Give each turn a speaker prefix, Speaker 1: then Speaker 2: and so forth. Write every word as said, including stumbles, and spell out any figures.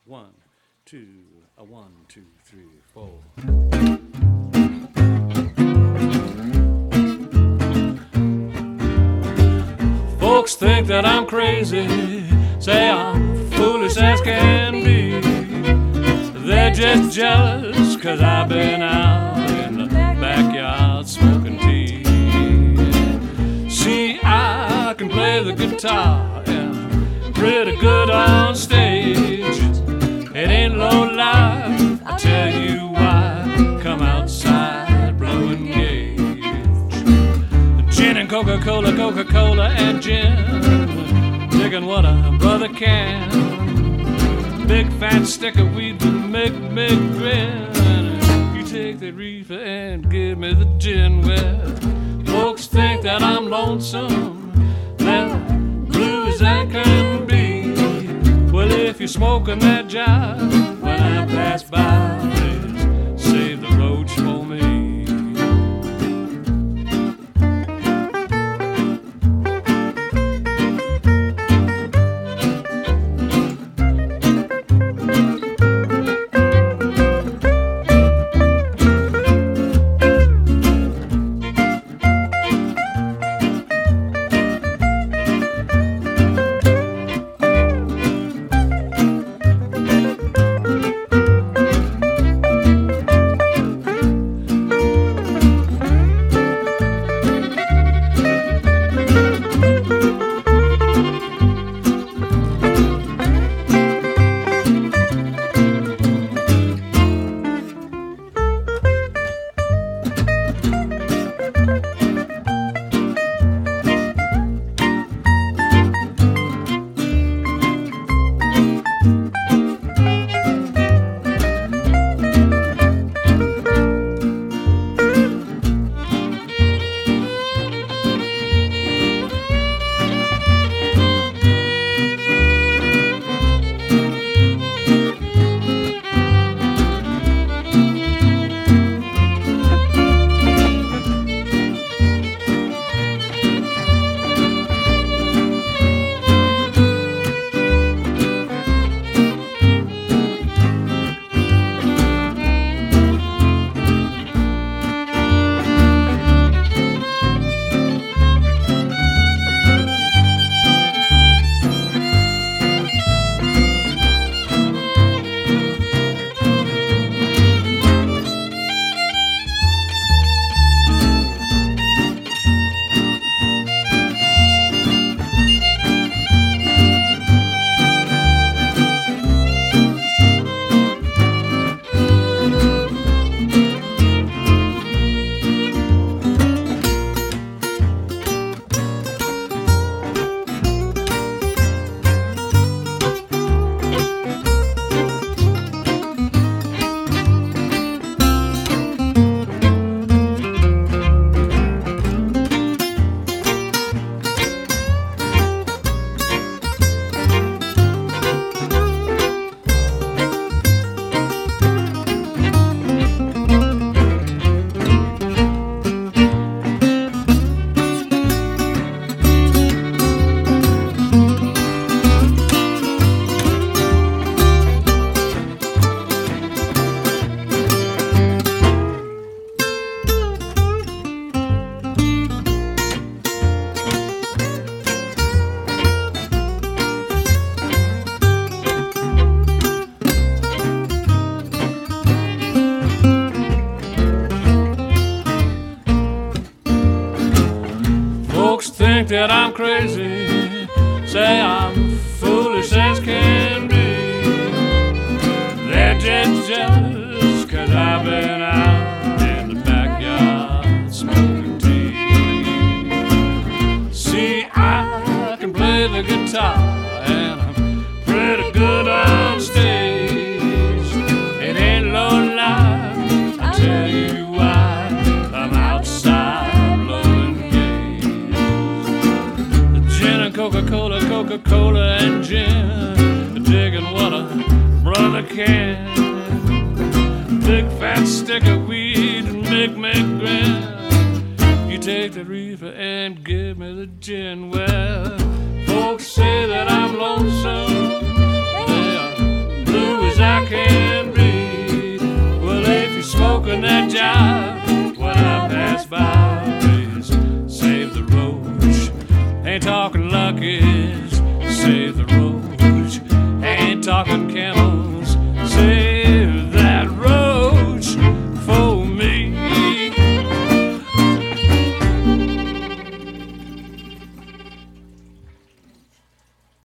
Speaker 1: One, two, a one, two, three, four. Folks think that I'm crazy, say I'm foolish as can be. They're just jealous cause I've been out in the backyard smoking tea. See, I can play the guitar and pretty good on stage. It ain't low life, I tell you why. Come outside, blowing gauge. Gin and Coca-Cola, Coca-Cola and gin. Digging what a brother can. Big fat stick of weed to make me grin. You take the reefer and give me the gin. Well, folks think that I'm lonesome, well, blue as I can be. Well, if you're smoking that jive when I pass by, please save the roach for me. Think that I'm crazy, say I'm foolish as can be. They're just jealous cause I've been out in the backyard smoking tea. See, I can play the guitar and I'm pretty good on stage. It ain't low life, I tell you why. I'm outside Coca-Cola, Coca-Cola and gin. Digging what a brother can. Big fat stick of weed and make me grin. You take the reefer and give me the gin. Well,